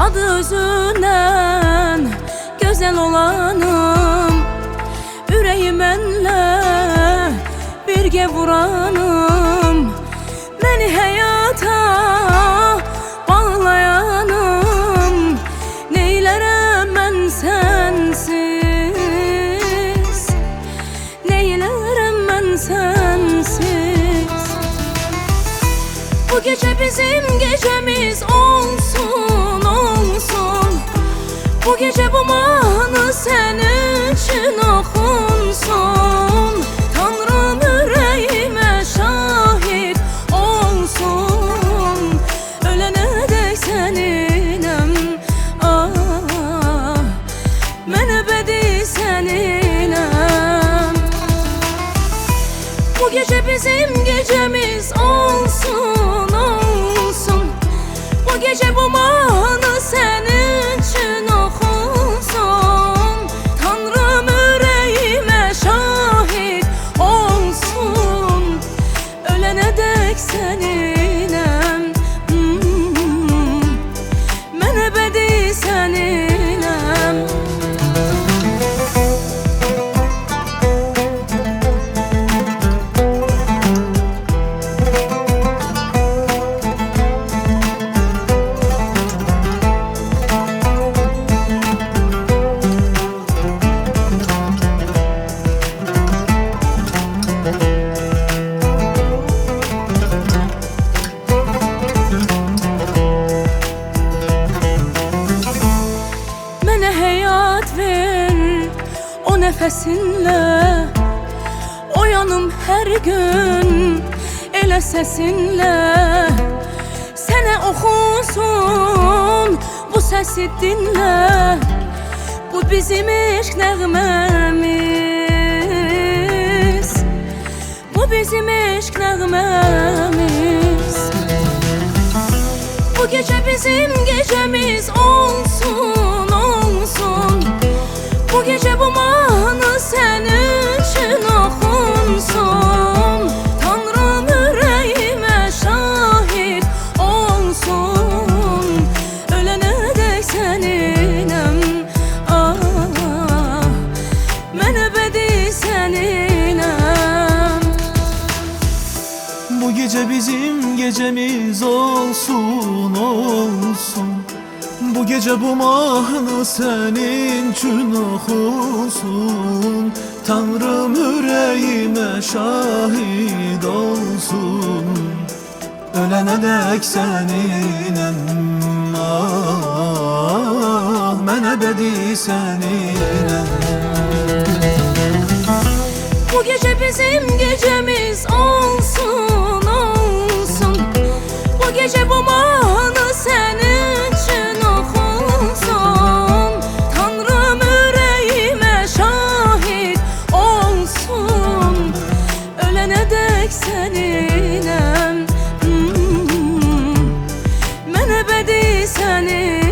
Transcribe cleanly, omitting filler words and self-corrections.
adı özünden güzel olanım, yüreğimenle birge vuranım, beni hayata bağlayanım. Neylerem ben sensiz, neylerem ben sensiz. Bu gece bizim gecemiz olsun, olsun. Bu gece bu mahnı senin için okunsun. Tanrım yüreğime şahit olsun. Ölene dek seninem, ah, ben ebedi seninem. Bu gece bizim gecemiz olsun, olsun. Bu gece bu mahnı senin için okunsun. Tanrım yüreğime şahit olsun. Ölene dek seninem, ben ebedi seninem. Hayat ver o nefesinle, o yanım her gün ele sesinle. Sene okusun bu sesi dinle, bu bizim eşk nəğmemiz, bu bizim eşk nəğmemiz. Bu gece bizim gecemiz olsun, olsun. Bu gece bu mahnı senin için okunsun. Tanrım yüreğime şahit olsun. Ölene dek seninem, ah, ben ebedi seninem. Bu gece bizim gecemiz olsun, olsun. Bu gece bu mahnı senin için okunsun. Tanrım yüreğime şahit olsun. Ölene dek seninem, ah, ben ebedi seninem. Bu gece bizim gecemiz olsun, olsun. Bu gece bu mahnı senin için okunsun. Tanrım yüreğime şahit olsun. Ölene dek seninem, ben ebedi senin.